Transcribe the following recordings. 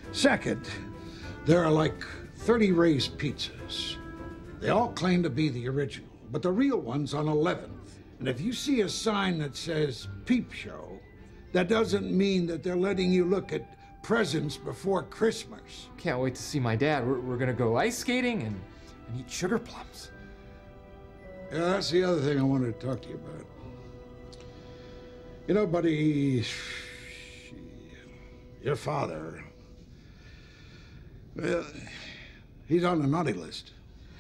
Second, there are like 30 Ray's pizzas. They all claim to be the original, but the real one's on 11th. And if you see a sign that says Peep Show, that doesn't mean that they're letting you look at presents before Christmas. Can't wait to see my dad. We're gonna go ice skating and eat sugar plums. Yeah, that's the other thing I wanted to talk to you about. You know, buddy, your father, well, he's on the naughty list.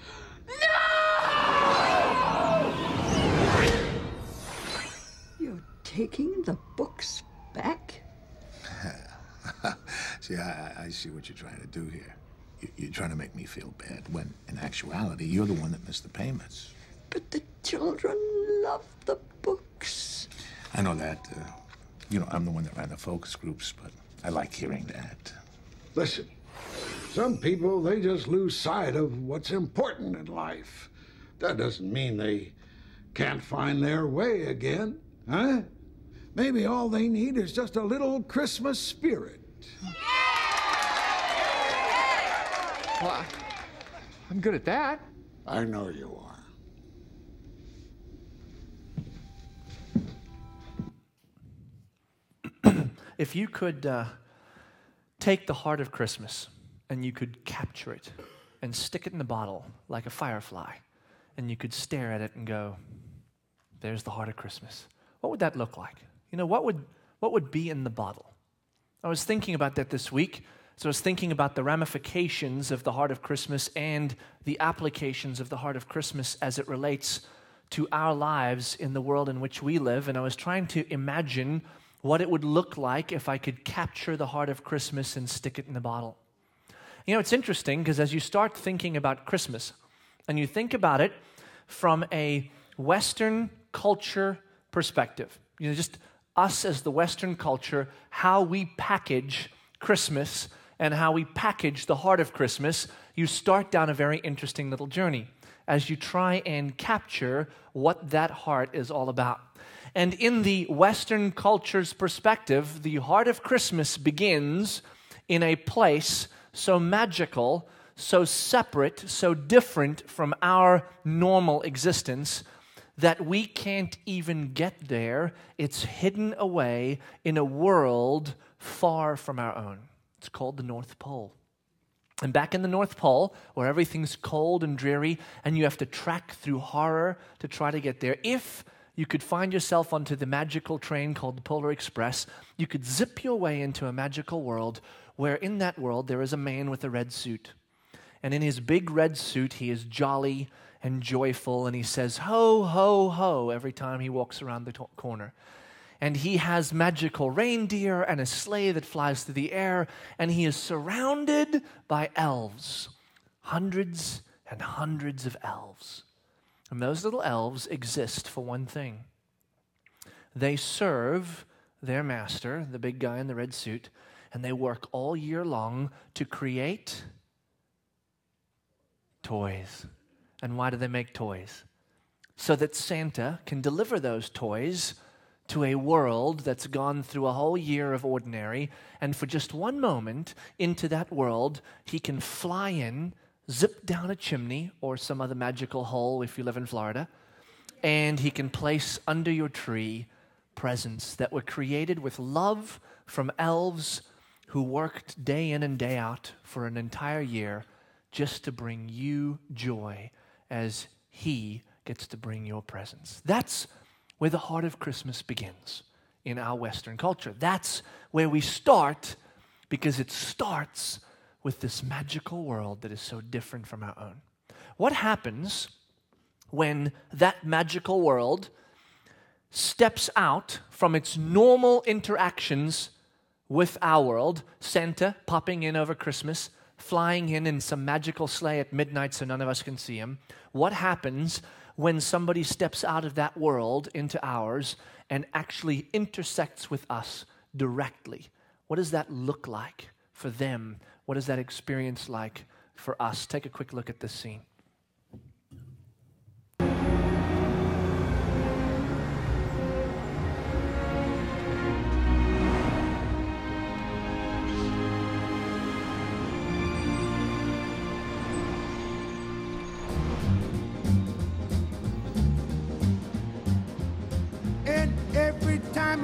You're taking the books back? See, I see what you're trying to do here. You're trying to make me feel bad, when in actuality, you're the one that missed the payments. But the children love the books. I know that. I'm the one that ran the focus groups, but I like hearing that. Listen, some people, they just lose sight of what's important in life. That doesn't mean they can't find their way again, huh? Maybe all they need is just a little Christmas spirit. Well, I'm good at that. I know you are. If you could take the heart of Christmas and you could capture it and stick it in a bottle like a firefly, and you could stare at it and go, there's the heart of Christmas, what would that look like? What would be in the bottle? I was thinking about that this week. So I was thinking about the ramifications of the heart of Christmas and the applications of the heart of Christmas as it relates to our lives in the world in which we live. And I was trying to imagine what it would look like if I could capture the heart of Christmas and stick it in a bottle. It's interesting because as you start thinking about Christmas and you think about it from a Western culture perspective, just us as the Western culture, how we package Christmas and how we package the heart of Christmas, you start down a very interesting little journey as you try and capture what that heart is all about. And in the Western culture's perspective, the heart of Christmas begins in a place so magical, so separate, so different from our normal existence that we can't even get there. It's hidden away in a world far from our own. It's called the North Pole. And back in the North Pole, where everything's cold and dreary, and you have to trek through horror to try to get there, if you could find yourself onto the magical train called the Polar Express, you could zip your way into a magical world where in that world there is a man with a red suit. And in his big red suit, he is jolly and joyful, and he says, ho, ho, ho, every time he walks around the corner. And he has magical reindeer and a sleigh that flies through the air, and he is surrounded by elves, hundreds and hundreds of elves. And those little elves exist for one thing. They serve their master, the big guy in the red suit, and they work all year long to create toys. And why do they make toys? So that Santa can deliver those toys to a world that's gone through a whole year of ordinary, and for just one moment into that world, he can fly in, zip down a chimney or some other magical hole if you live in Florida, and he can place under your tree presents that were created with love from elves who worked day in and day out for an entire year just to bring you joy as he gets to bring your presents. That's where the heart of Christmas begins in our Western culture. That's where we start, because it starts with this magical world that is so different from our own. What happens when that magical world steps out from its normal interactions with our world? Santa popping in over Christmas, flying in some magical sleigh at midnight so none of us can see him. What happens when somebody steps out of that world into ours and actually intersects with us directly? What does that look like for them? What is that experience like for us? Take a quick look at this scene.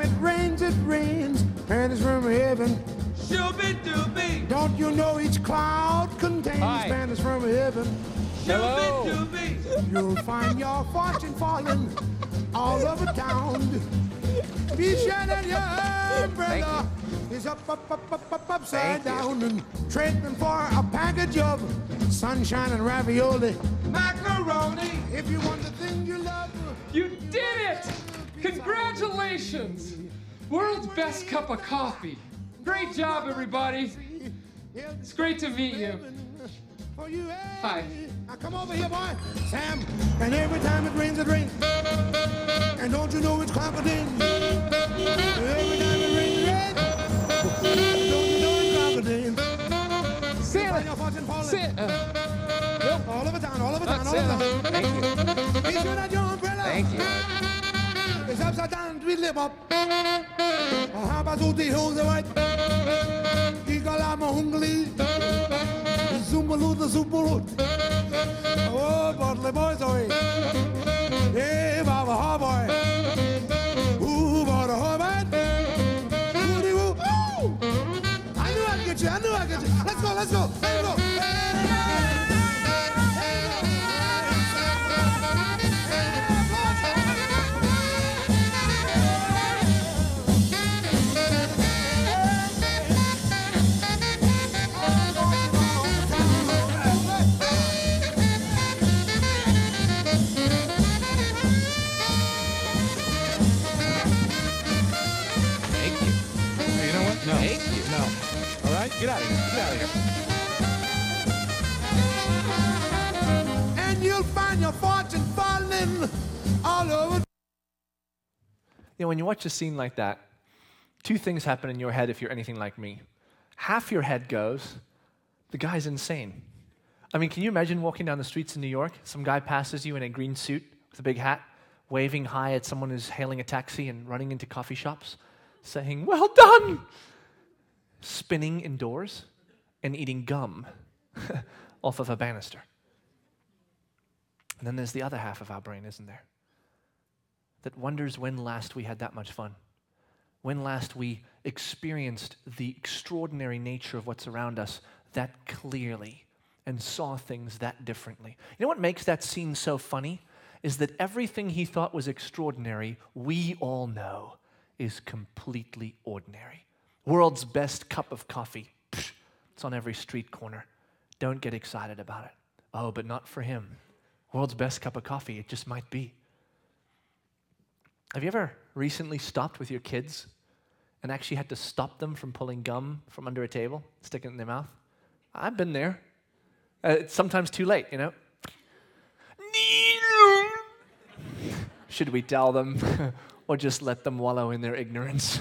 it rains, pennies from heaven. Shooby-dooby. Don't you know each cloud contains Hi. pennies from heaven? Hello. Shooby-dooby. You'll find your fortune falling all over town. Be sure that your umbrella is up, upside down, and trading for a package of sunshine and ravioli. Macaroni. If you want the thing you love, You did it! Congratulations! World's best cup of coffee. Great job, everybody. It's great to meet you. for you. Hi. Now come over here, boy, Sam. And every time it rains, it rains. And don't you know it's crocodile? Every time it rains, it rains. Don't you know it's crocodile? Santa! Your fortune falling. Santa! All over town, all over town, all over town. Thank you. Be sure that your umbrella Thank you. is upside down, tweedle up. How about those hills are white? Igalama hungly. Zumbaloo the Zumbaloo. Oh, Bartley boys, oi. Hey, Baba, ha, boy. Ooh, Baba, ha, man. Woody, woo. Ooh. I knew I'd get you, I knew I'd get you. Let's go, let's go, let's go. Thank you. Hey, you know what? No. Thank you. No. All right? Get out of here. Get out of here. And you'll find your fortune falling all over. You know, when you watch a scene like that, two things happen in your head if you're anything like me. Half your head goes, the guy's insane. I mean, can you imagine walking down the streets in New York? Some guy passes you in a green suit with a big hat, waving high at someone who's hailing a taxi and running into coffee shops, saying, "Well done!" Spinning indoors and eating gum off of a banister. And then there's the other half of our brain, isn't there? That wonders when last we had that much fun. When last we experienced the extraordinary nature of what's around us that clearly and saw things that differently. You know what makes that scene so funny? Is that everything he thought was extraordinary, we all know is completely ordinary. World's best cup of coffee. Psh, it's on every street corner. Don't get excited about it. Oh, but not for him. World's best cup of coffee, it just might be. Have you ever recently stopped with your kids and actually had to stop them from pulling gum from under a table, sticking it in their mouth? I've been there. It's sometimes too late, you know. Should we tell them or just let them wallow in their ignorance?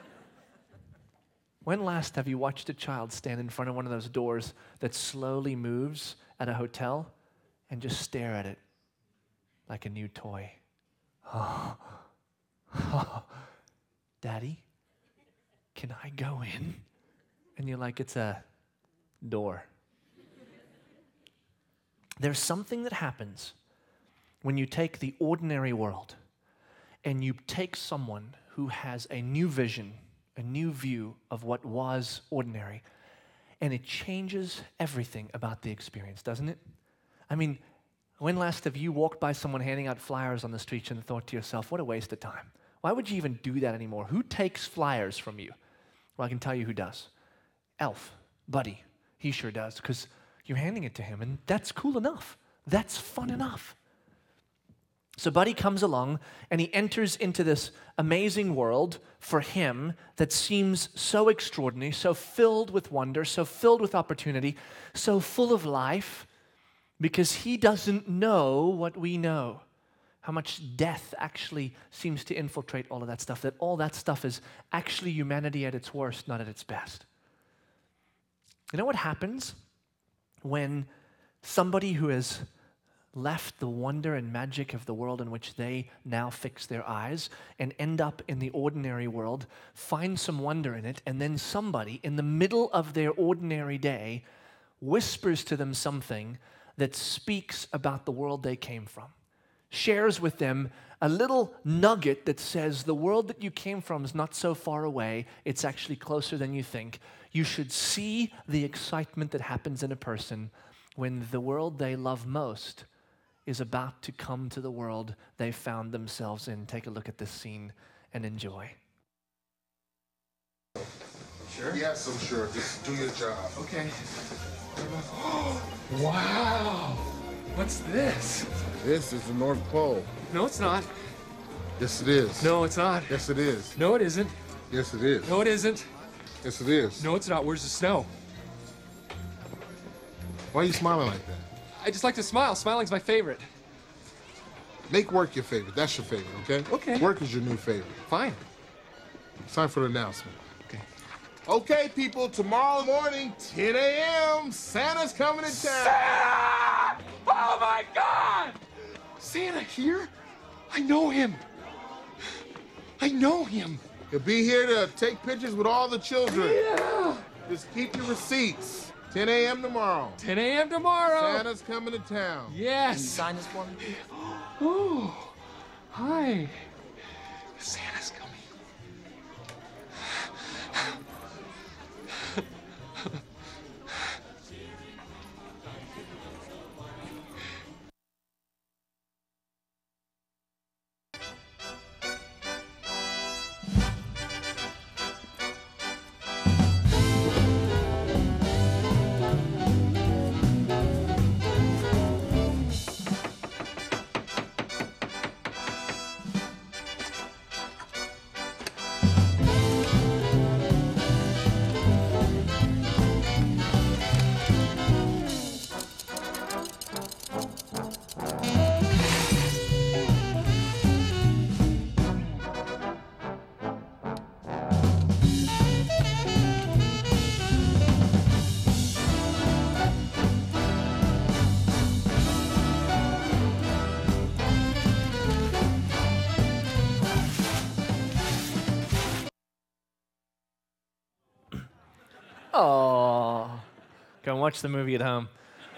When last have you watched a child stand in front of one of those doors that slowly moves at a hotel and just stare at it like a new toy? Daddy, can I go in? And you're like, it's a door. There's something that happens when you take the ordinary world and you take someone who has a new vision, a new view of what was ordinary, and it changes everything about the experience, doesn't it? I mean, when last have you walked by someone handing out flyers on the streets and thought to yourself, what a waste of time? Why would you even do that anymore? Who takes flyers from you? Well, I can tell you who does. Elf, Buddy, he sure does, because you're handing it to him, and that's cool enough. That's fun enough. So Buddy comes along, and he enters into this amazing world for him that seems so extraordinary, so filled with wonder, so filled with opportunity, so full of life, because he doesn't know what we know. How much death actually seems to infiltrate all of that stuff, that all that stuff is actually humanity at its worst, not at its best. You know what happens when somebody who has left the wonder and magic of the world in which they now fix their eyes and end up in the ordinary world, find some wonder in it, and then somebody in the middle of their ordinary day whispers to them something that speaks about the world they came from, shares with them a little nugget that says the world that you came from is not so far away. It's actually closer than you think. You should see the excitement that happens in a person when the world they love most is about to come to the world they found themselves in. Take a look at this scene and enjoy. Sure? Yes, I'm sure. Just do your job. Okay. Wow! What's this? This is the North Pole. No, it's not. Yes, it is. No, it's not. Yes, it is. No, it isn't. Yes, it is. No, it isn't. Yes, it is. No, it's not. Where's the snow? Why are you smiling like that? I just like to smile. Smiling's my favorite. Make work your favorite. That's your favorite, okay? Okay. Work is your new favorite. Fine. It's time for the announcement. Okay. Okay, people, tomorrow morning, 10 a.m., Santa's coming to town. Santa! Oh my God! Santa here? I know him. I know him. He'll be here to take pictures with all the children. Yeah. Just keep your receipts. 10 a.m. tomorrow. 10 a.m. tomorrow. Santa's coming to town. Yes. Sign this one. Oh, hi. Santa's coming. Oh, go and watch the movie at home.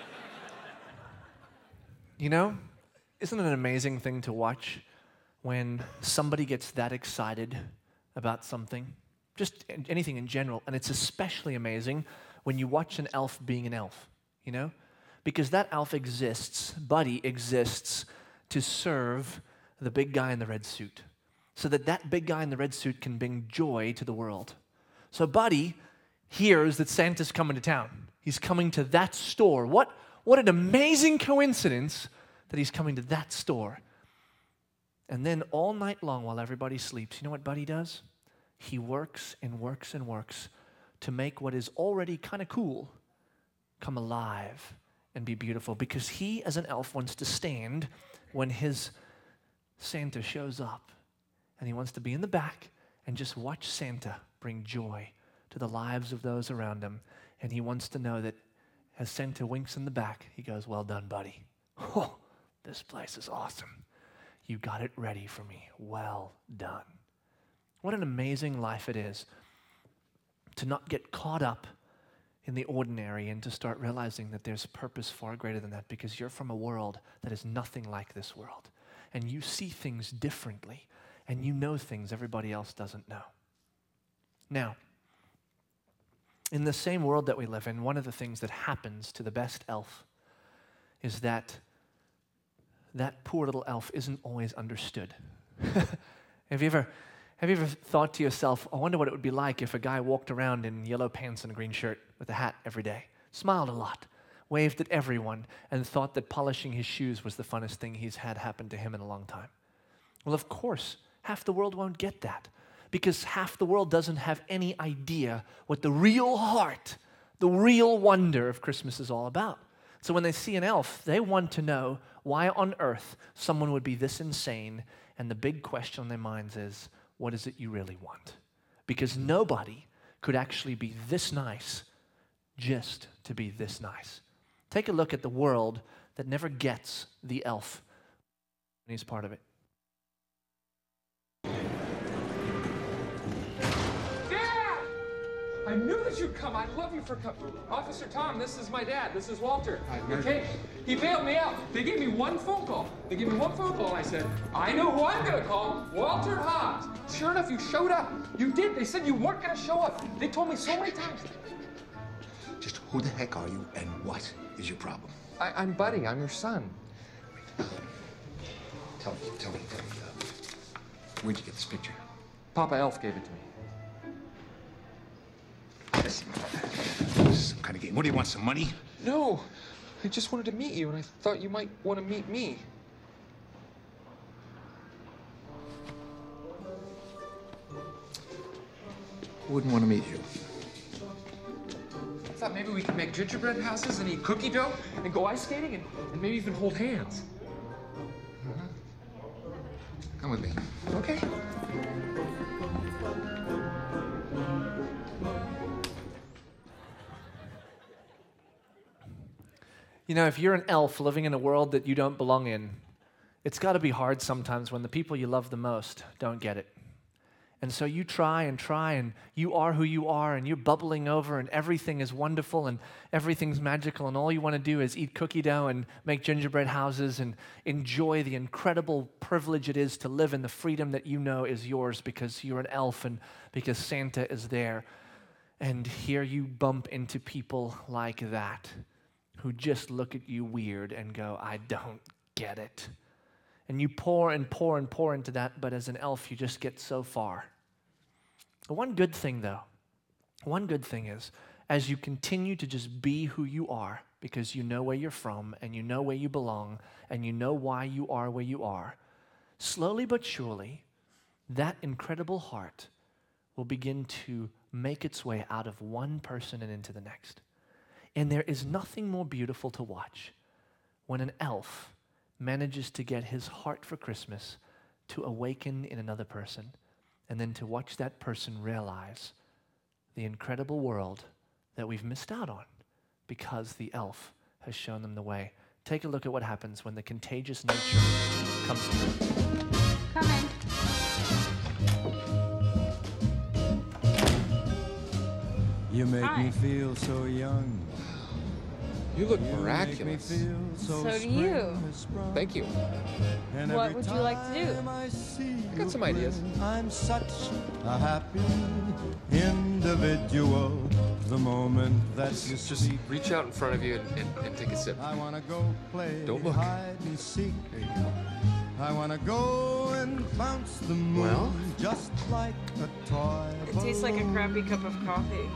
You know, isn't it an amazing thing to watch when somebody gets that excited about something? Just anything in general. And it's especially amazing when you watch an elf being an elf, you know? Because that elf exists, Buddy exists, to serve the big guy in the red suit. So that that big guy in the red suit can bring joy to the world. So Buddy hears that Santa's coming to town. He's coming to that store. What an amazing coincidence that he's coming to that store. And then all night long while everybody sleeps, you know what Buddy does? He works and works and works to make what is already kind of cool come alive and be beautiful, because he, as an elf, wants to stand when his Santa shows up. And he wants to be in the back and just watch Santa bring joy to the lives of those around him. And he wants to know that as Santa winks in the back, he goes, "Well done, buddy. Oh, this place is awesome. You got it ready for me. Well done." What an amazing life it is to not get caught up in the ordinary and to start realizing that there's purpose far greater than that, because you're from a world that is nothing like this world. And you see things differently, and you know things everybody else doesn't know. Now, in the same world that we live in, one of the things that happens to the best elf is that that poor little elf isn't always understood. Have you ever thought to yourself, I wonder what it would be like if a guy walked around in yellow pants and a green shirt with a hat every day, smiled a lot, waved at everyone, and thought that polishing his shoes was the funnest thing he's had happen to him in a long time? Well, of course, half the world won't get that, because half the world doesn't have any idea what the real heart, the real wonder of Christmas is all about. So when they see an elf, they want to know why on earth someone would be this insane, and the big question on their minds is, what is it you really want? Because nobody could actually be this nice just to be this nice. Take a look at the world that never gets the elf, and he's part of it. Dad! I knew that you'd come. I love you for coming. Officer Tom, this is my dad. This is Walter. Okay? He bailed me out. They gave me one phone call. And I said, I know who I'm going to call. Walter Hobbs. Sure enough, you showed up. You did. They said you weren't going to show up. They told me so many times. Just who the heck are you and what is your problem? I'm Buddy. I'm your son. Tell me, where'd you get this picture? Papa Elf gave it to me. This is some kind of game. What do you want, some money? No. I just wanted to meet you, and I thought you might want to meet me. Who wouldn't want to meet you? I thought maybe we could make gingerbread houses and eat cookie dough and go ice skating and maybe even hold hands. Come with me. Okay. You know, if you're an elf living in a world that you don't belong in, it's got to be hard sometimes when the people you love the most don't get it. And so you try, and you are who you are, and you're bubbling over, and everything is wonderful, and everything's magical, and all you want to do is eat cookie dough and make gingerbread houses and enjoy the incredible privilege it is to live in the freedom that you know is yours because you're an elf and because Santa is there. And here you bump into people like that who just look at you weird and go, I don't get it. And you pour and pour and pour into that, but as an elf, you just get so far. The one good thing, though, is as you continue to just be who you are, because you know where you're from, and you know where you belong, and you know why you are where you are, slowly but surely, that incredible heart will begin to make its way out of one person and into the next. And there is nothing more beautiful to watch when an elf manages to get his heart for Christmas to awaken in another person, and then to watch that person realize the incredible world that we've missed out on because the elf has shown them the way. Take a look at what happens when the contagious nature comes through. Coming. You make Hi. me feel so young. You look miraculous. So do you. Thank you. What would you like to do? I got some ideas. I'm such a happy individual. The moment that you Just speak, reach out in front of you and take a sip. I wanna go play Don't look. hide and seek. I wanna go and bounce the moon Well? just like a toy. It tastes like a crappy cup of coffee.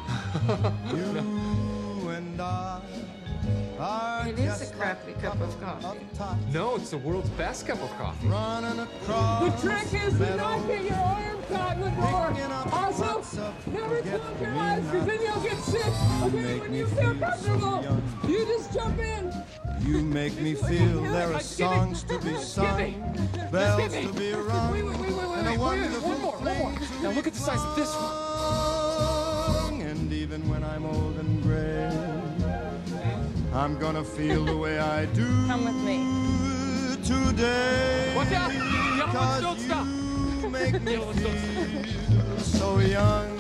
You and I are It is a just crappy cup of coffee. No, it's the world's best cup of coffee. running across The trick is to not get your arm caught in the door. Also, never close your eyes because then you'll get sick. Okay, when you feel comfortable, you just jump in. You make me feel there are songs to be sung, bells to be rung, and a wonderful One more. Now look at the size of this one. song. And even when I'm old and gray, I'm gonna feel the way I do Come with me. today. Watch out! Yellow ones don't stop. You make me feel so young.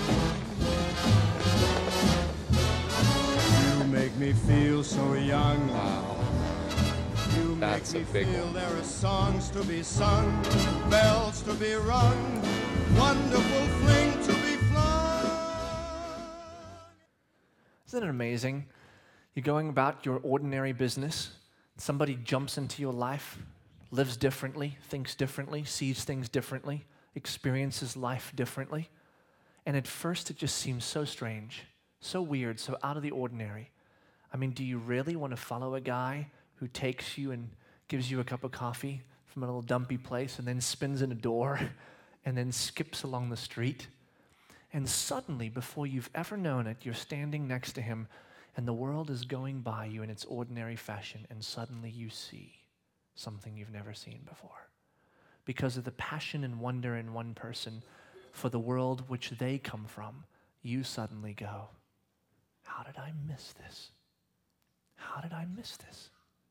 You make me feel so young. Wow. You That's make a me big feel one. there are songs to be sung, bells to be rung, wonderful fling to be flung. Isn't it amazing? You're going about your ordinary business. Somebody jumps into your life, lives differently, thinks differently, sees things differently, experiences life differently. And at first it just seems so strange, so weird, so out of the ordinary. I mean, do you really want to follow a guy who takes you and gives you a cup of coffee from a little dumpy place and then spins in a door and then skips along the street? And suddenly, before you've ever known it, you're standing next to him and the world is going by you in its ordinary fashion, and suddenly you see something you've never seen before. Because of the passion and wonder in one person for the world which they come from, you suddenly go, how did I miss this? How did I miss this?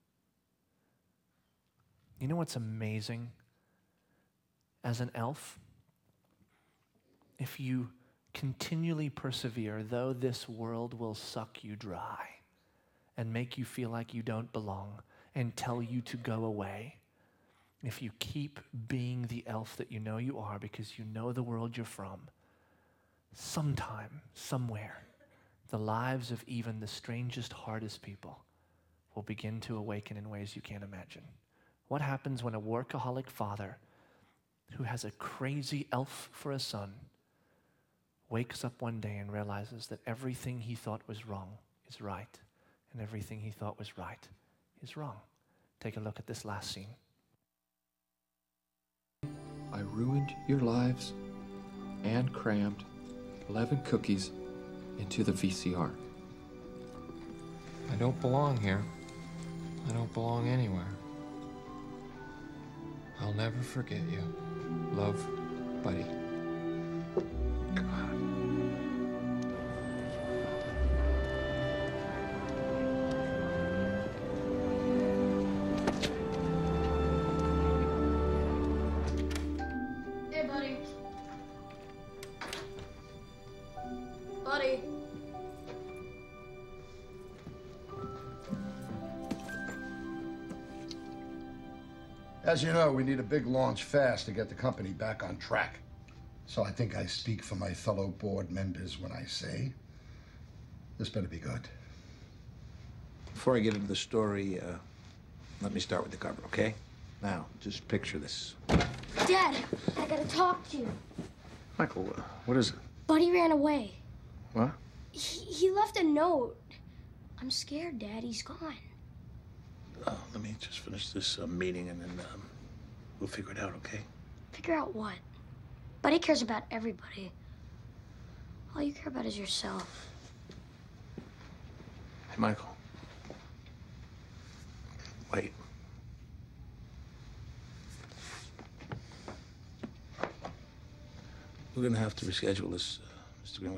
You know what's amazing? As an elf, if you Continually persevere, though this world will suck you dry and make you feel like you don't belong and tell you to go away. If you keep being the elf that you know you are because you know the world you're from, sometime, somewhere, the lives of even the strangest, hardest people will begin to awaken in ways you can't imagine. What happens when a workaholic father who has a crazy elf for a son wakes up one day and realizes that everything he thought was wrong is right, and everything he thought was right is wrong? Take a look at this last scene. I ruined your lives and crammed 11 cookies into the VCR. I don't belong here. I don't belong anywhere. I'll never forget you. Love, Buddy. Hey, buddy. Buddy. As you know, we need a big launch fast to get the company back on track. So I think I speak for my fellow board members when I say this better be good. Before I get into the story, let me start with the cover, okay? Now, just picture this. Dad, I gotta talk to you. Michael, what is it? Buddy ran away. What? He left a note. I'm scared, Dad. He's gone. Let me just finish this meeting and then we'll figure it out, okay? Figure out what? Buddy cares about everybody. All you care about is yourself. Hey, Michael. Wait. We're gonna have to reschedule this, Mr. Greenway.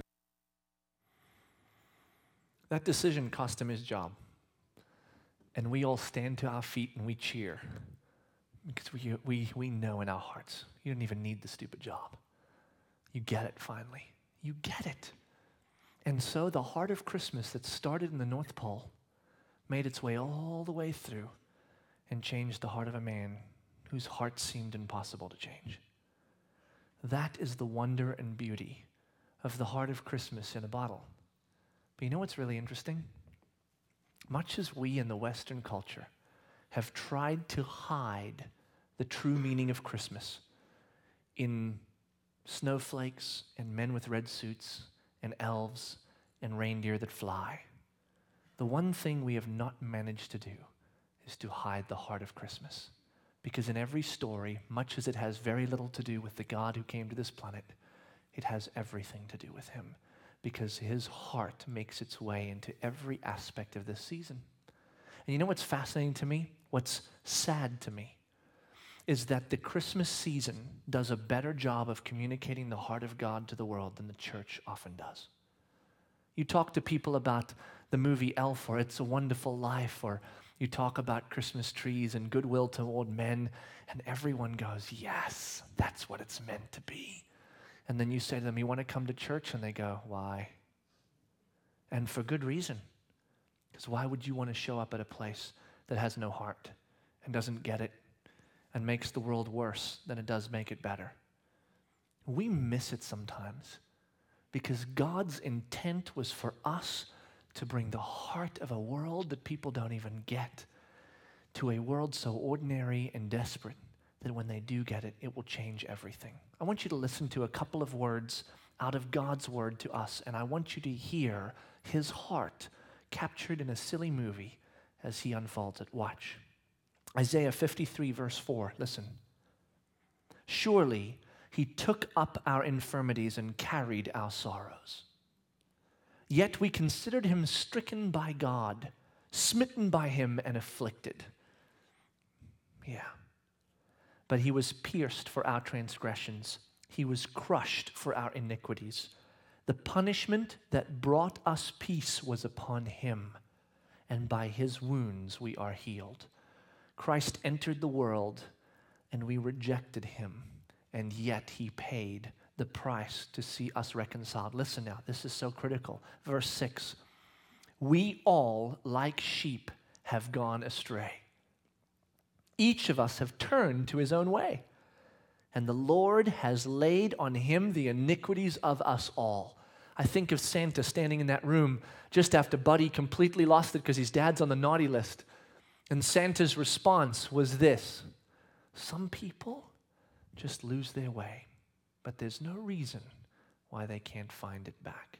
That decision cost him his job. And we all stand to our feet and we cheer because we know in our hearts, you don't even need the stupid job. You get it finally. You get it. And so the heart of Christmas that started in the North Pole made its way all the way through and changed the heart of a man whose heart seemed impossible to change. That is the wonder and beauty of the heart of Christmas in a bottle. But you know what's really interesting? Much as we in the Western culture have tried to hide the true meaning of Christmas in snowflakes and men with red suits and elves and reindeer that fly, the one thing we have not managed to do is to hide the heart of Christmas. Because in every story, much as it has very little to do with the God who came to this planet, it has everything to do with him. Because his heart makes its way into every aspect of this season. And you know what's fascinating to me? What's sad to me is that the Christmas season does a better job of communicating the heart of God to the world than the church often does. You talk to people about the movie Elf or It's a Wonderful Life, or you talk about Christmas trees and goodwill toward men, and everyone goes, yes, that's what it's meant to be. And then you say to them, you want to come to church? And they go, why? And for good reason. Because why would you want to show up at a place that has no heart and doesn't get it and makes the world worse than it does make it better? We miss it sometimes because God's intent was for us to bring the heart of a world that people don't even get to a world so ordinary and desperate that when they do get it, it will change everything. I want you to listen to a couple of words out of God's word to us, and I want you to hear his heart captured in a silly movie as he unfolds it. Watch. Isaiah 53, verse 4. Listen. Surely he took up our infirmities and carried our sorrows. Yet we considered him stricken by God, smitten by him and afflicted. Yeah. But he was pierced for our transgressions. He was crushed for our iniquities. The punishment that brought us peace was upon him, and by his wounds we are healed. Christ entered the world, and we rejected him, and yet he paid the price to see us reconciled. Listen now, this is so critical. Verse 6, we all, like sheep, have gone astray. Each of us have turned to his own way, and the Lord has laid on him the iniquities of us all. I think of Santa standing in that room just after Buddy completely lost it because his dad's on the naughty list. And Santa's response was this: some people just lose their way, but there's no reason why they can't find it back.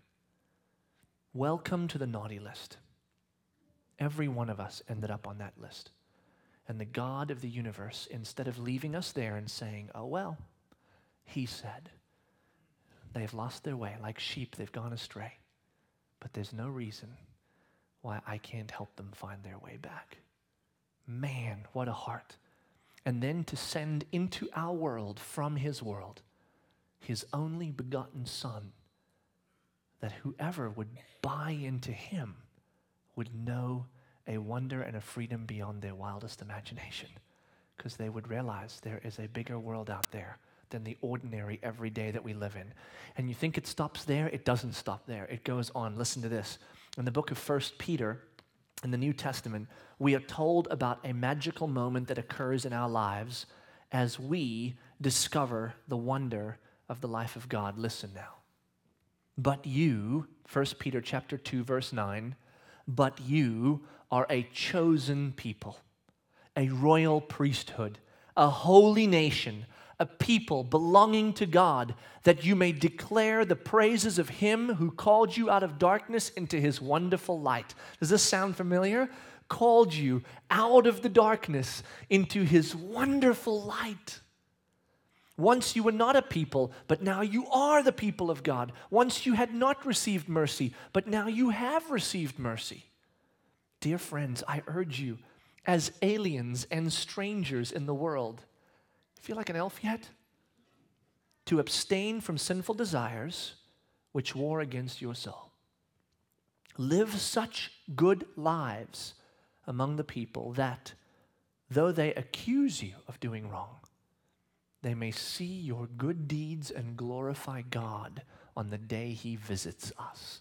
Welcome to the naughty list. Every one of us ended up on that list. And the God of the universe, instead of leaving us there and saying, oh well, he said, they've lost their way. Like sheep, they've gone astray. But there's no reason why I can't help them find their way back. Man, what a heart. And then to send into our world from his world his only begotten Son, that whoever would buy into him would know a wonder and a freedom beyond their wildest imagination, because they would realize there is a bigger world out there than the ordinary everyday that we live in. And you think it stops there? It doesn't stop there. It goes on. Listen to this. In the book of 1 Peter, in the New Testament, we are told about a magical moment that occurs in our lives as we discover the wonder of the life of God. Listen now. But you, 1 Peter chapter 2, verse 9, but you are a chosen people, a royal priesthood, a holy nation, a people belonging to God, that you may declare the praises of him who called you out of darkness into his wonderful light. Does this sound familiar? Called you out of the darkness into his wonderful light. Once you were not a people, but now you are the people of God. Once you had not received mercy, but now you have received mercy. Dear friends, I urge you, as aliens and strangers in the world, feel like an elf yet? To abstain from sinful desires which war against your soul. Live such good lives among the people that, though they accuse you of doing wrong, they may see your good deeds and glorify God on the day he visits us.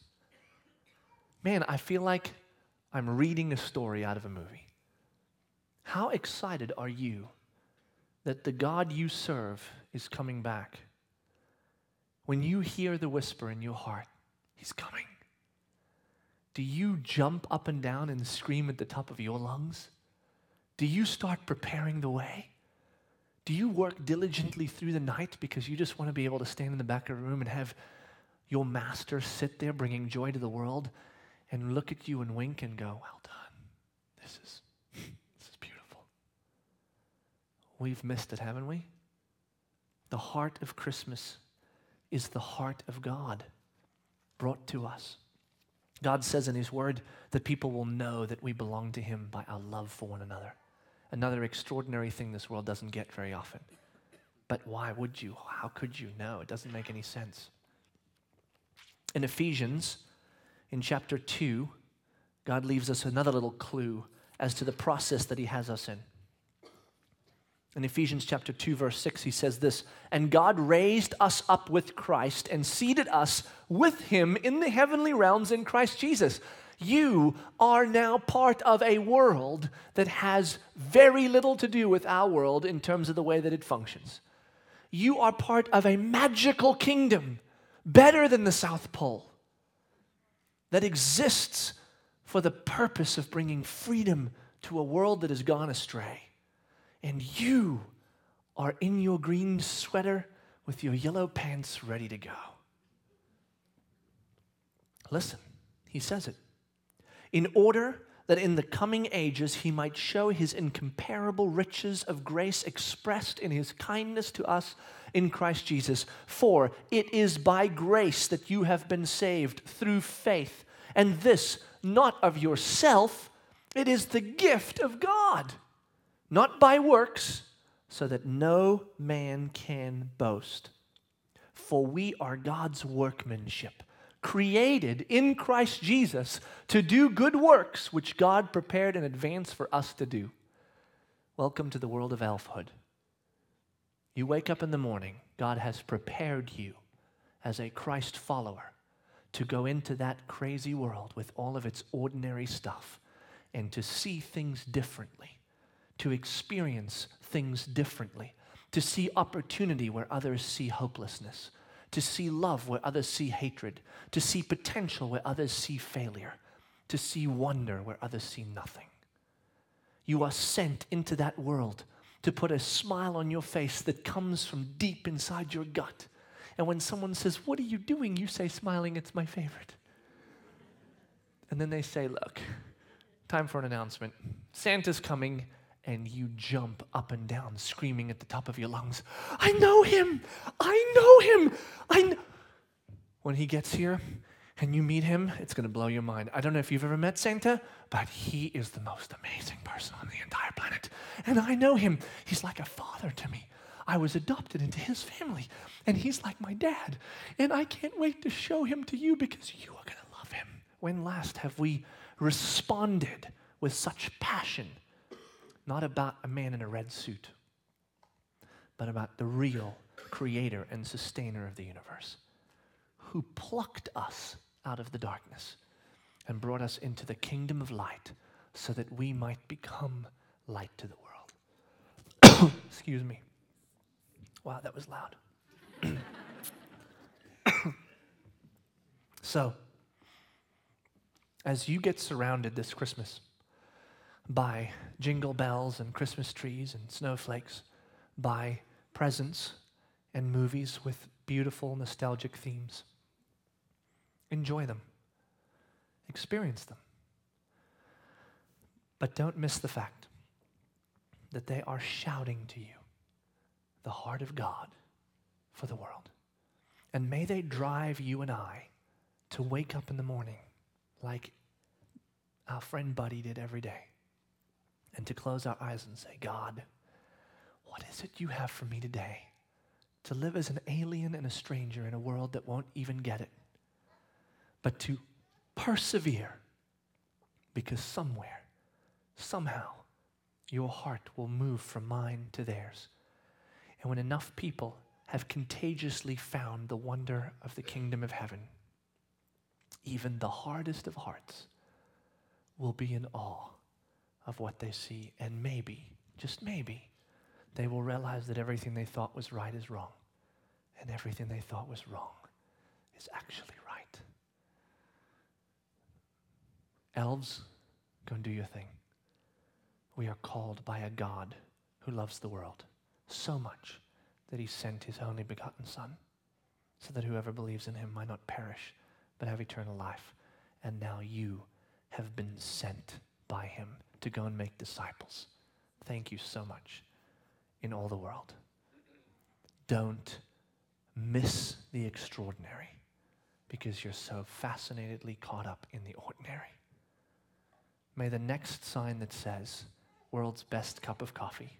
Man, I feel like I'm reading a story out of a movie. How excited are you that the God you serve is coming back? When you hear the whisper in your heart, he's coming, do you jump up and down and scream at the top of your lungs? Do you start preparing the way? Do you work diligently through the night because you just want to be able to stand in the back of the room and have your master sit there bringing joy to the world and look at you and wink and go, well done. This is beautiful. We've missed it, haven't we? The heart of Christmas is the heart of God brought to us. God says in his word that people will know that we belong to him by our love for one another. Another extraordinary thing this world doesn't get very often. But why would you? How could you? No, it doesn't make any sense. In Ephesians, in chapter 2, God leaves us another little clue as to the process that he has us in. In Ephesians chapter 2, verse 6, he says this, and God raised us up with Christ and seated us with him in the heavenly realms in Christ Jesus. You are now part of a world that has very little to do with our world in terms of the way that it functions. You are part of a magical kingdom, better than the South Pole, that exists for the purpose of bringing freedom to a world that has gone astray. And you are in your green sweater with your yellow pants ready to go. Listen, he says it. In order that in the coming ages he might show his incomparable riches of grace expressed in his kindness to us in Christ Jesus. For it is by grace that you have been saved through faith, and this not of yourself, it is the gift of God, not by works, so that no man can boast. For we are God's workmanship, created in Christ Jesus to do good works which God prepared in advance for us to do. Welcome to the world of elfhood. You wake up in the morning, God has prepared you as a Christ follower to go into that crazy world with all of its ordinary stuff and to see things differently, to experience things differently, to see opportunity where others see hopelessness, to see love where others see hatred, to see potential where others see failure, to see wonder where others see nothing. You are sent into that world to put a smile on your face that comes from deep inside your gut. And when someone says, "What are you doing?" you say, "Smiling, it's my favorite." And then they say, "Look, time for an announcement. Santa's coming," and you jump up and down, screaming at the top of your lungs, "I know him! I know him! When he gets here and you meet him, it's going to blow your mind. I don't know if you've ever met Santa, but he is the most amazing person on the entire planet. And I know him. He's like a father to me. I was adopted into his family, and he's like my dad. And I can't wait to show him to you because you are going to love him." When last have we responded with such passion, not about a man in a red suit, but about the real creator and sustainer of the universe, who plucked us out of the darkness and brought us into the kingdom of light so that we might become light to the world. Excuse me. Wow, that was loud. So, as you get surrounded this Christmas by jingle bells and Christmas trees and snowflakes, by presents and movies with beautiful nostalgic themes, enjoy them. Experience them. But don't miss the fact that they are shouting to you the heart of God for the world. And may they drive you and I to wake up in the morning like our friend Buddy did every day, and to close our eyes and say, "God, what is it you have for me today? To live as an alien and a stranger in a world that won't even get it, but to persevere because somewhere, somehow, your heart will move from mine to theirs. And when enough people have contagiously found the wonder of the kingdom of heaven, even the hardest of hearts will be in awe of what they see. And maybe, just maybe, they will realize that everything they thought was right is wrong, and everything they thought was wrong is actually right. Elves, go and do your thing. We are called by a God who loves the world so much that he sent his only begotten Son, so that whoever believes in him might not perish, but have eternal life. And now you have been sent by him to go and make disciples. Thank you so much in all the world. Don't miss the extraordinary because you're so fascinatedly caught up in the ordinary. May the next sign that says, "World's best cup of coffee,"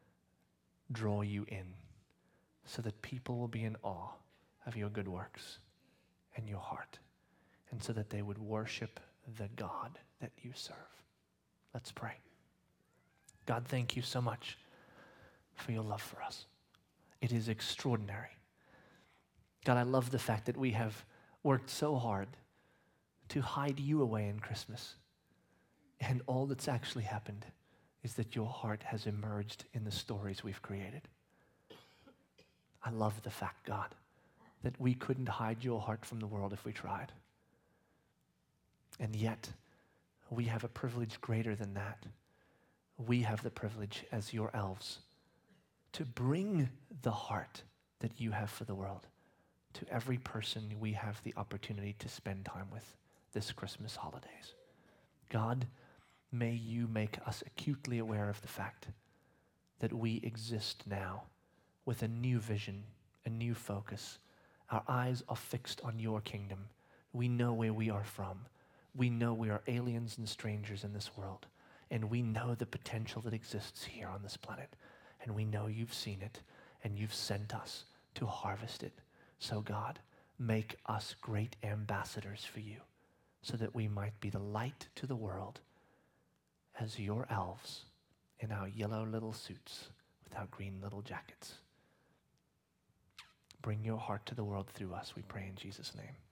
draw you in so that people will be in awe of your good works and your heart, and so that they would worship the God that you serve. Let's pray. God, thank you so much for your love for us. It is extraordinary. God, I love the fact that we have worked so hard to hide you away in Christmas, and all that's actually happened is that your heart has emerged in the stories we've created. I love the fact, God, that we couldn't hide your heart from the world if we tried. And yet, we have a privilege greater than that. We have the privilege as your elves to bring the heart that you have for the world to every person we have the opportunity to spend time with this Christmas holidays. God, may you make us acutely aware of the fact that we exist now with a new vision, a new focus. Our eyes are fixed on your kingdom. We know where we are from. We know we are aliens and strangers in this world. And we know the potential that exists here on this planet. And we know you've seen it, and you've sent us to harvest it. So God, make us great ambassadors for you, so that we might be the light to the world as your elves in our yellow little suits with our green little jackets. Bring your heart to the world through us, we pray in Jesus' name.